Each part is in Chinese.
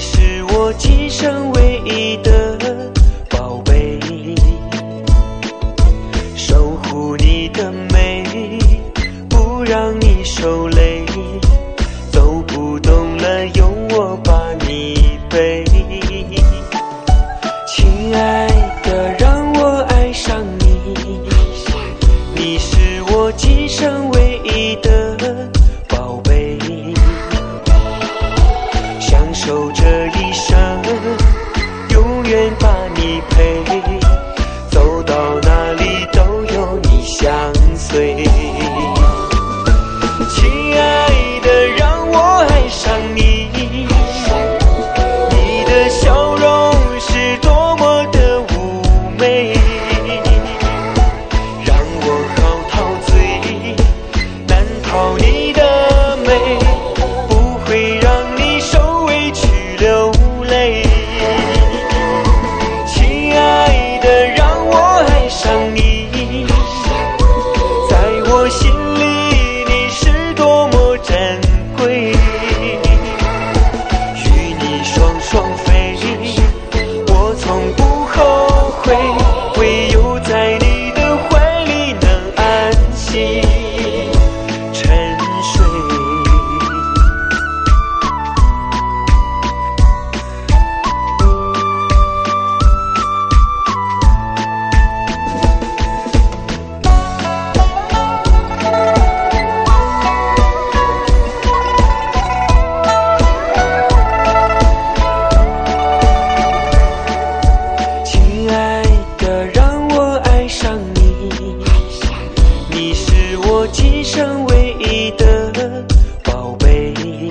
是我今生唯一的宝贝，守护你的美，不让你受累，走不动了由我把你背。亲爱的，让我爱上你，你是我今生唯一的宝贝，享受这一生，永远把你陪，走到哪里都有你相随。亲爱的，让我爱上你，你的笑容是多么的妩媚，让我好陶醉，难逃你的美，不会让你受委屈流泪。亲爱的，让我爱上你，在我心里你是多么珍贵，与你双双飞，我从不后悔，唯有在你的怀里能安息沉睡。亲爱的，让我爱上你，你是我今生唯一的宝贝，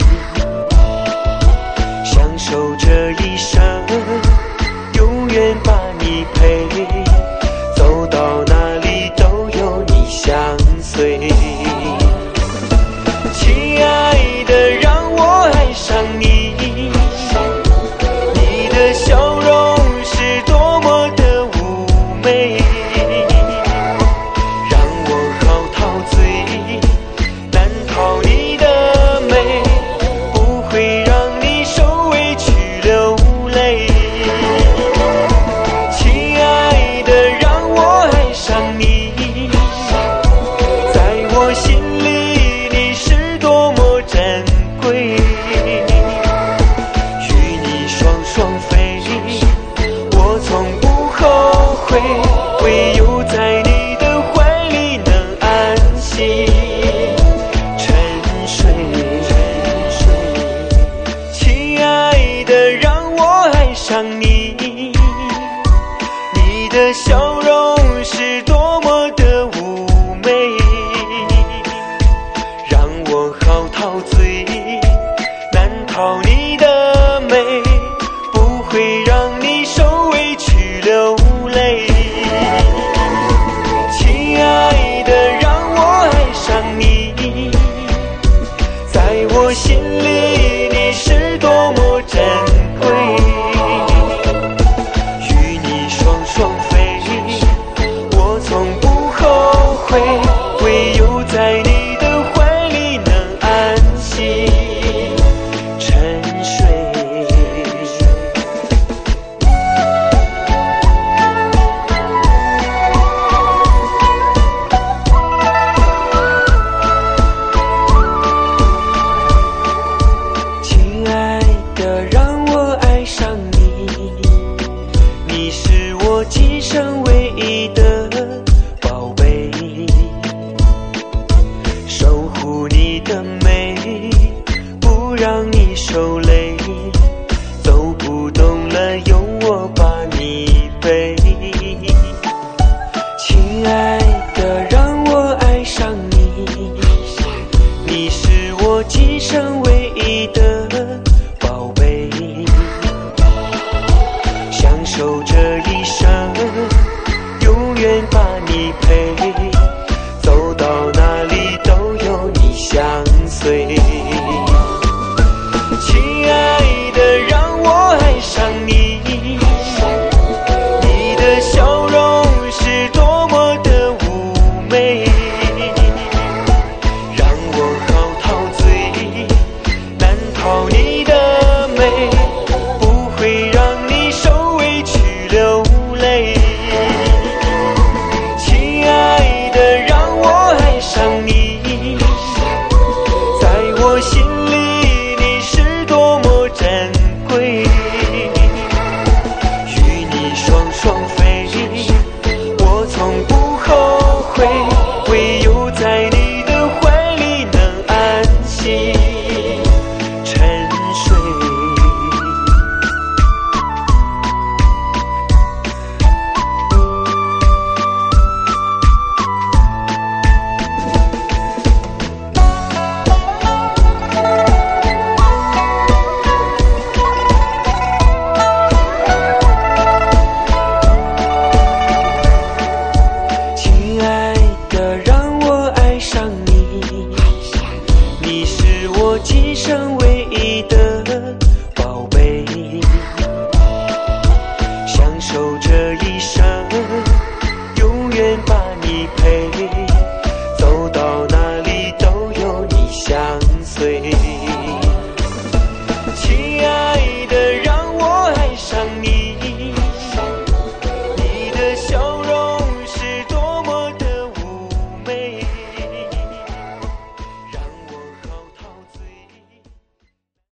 享受这一生，永远把你陪，走到哪里都有你相随。亲爱的，让我爱上你，你的笑容是多么的妩媚，让我好陶醉，难逃你的美，不会让你受委屈流泪。亲爱的，让我爱上你，在我心里你是多么珍贵，与你双双飞，我从不后悔，唯有在你的怀里能安息沉睡。亲爱的，让我爱上你，你的笑容是多么的妩媚，让我好陶醉，难逃你的美，不会让你受委屈流泪。亲爱的，让我爱上你，在我心里你是多么珍贵，与你双双飞，我从不后悔，唯有在你的怀里能安息沉睡。亲爱的，让我爱上你，你是我今生唯一的宝贝，守护你的美，不让你受累，走不动了由我把你背。亲爱的，让我爱上你，你是我今生唯一的宝贝，享受这